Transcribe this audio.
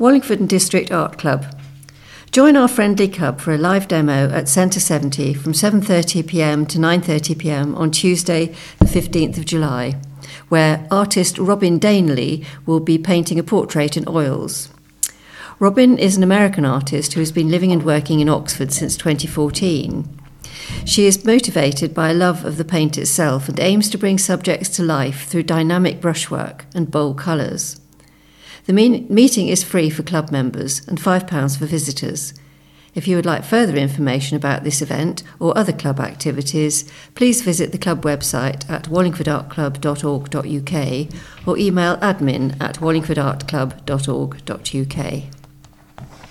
Wallingford and District Art Club. Join our friendly club for a live demo at Centre 70 from 7:30pm to 9:30pm on Tuesday the 15th of July, where artist Robin Daneley will be painting a portrait in oils. Robin is an American artist who has been living and working in Oxford since 2014. She is motivated by a love of the paint itself and aims to bring subjects to life through dynamic brushwork and bold colours. The meeting is free for club members and £5 for visitors. If you would like further information about this event or other club activities, please visit the club website at wallingfordartclub.org.uk or email admin@wallingfordartclub.org.uk.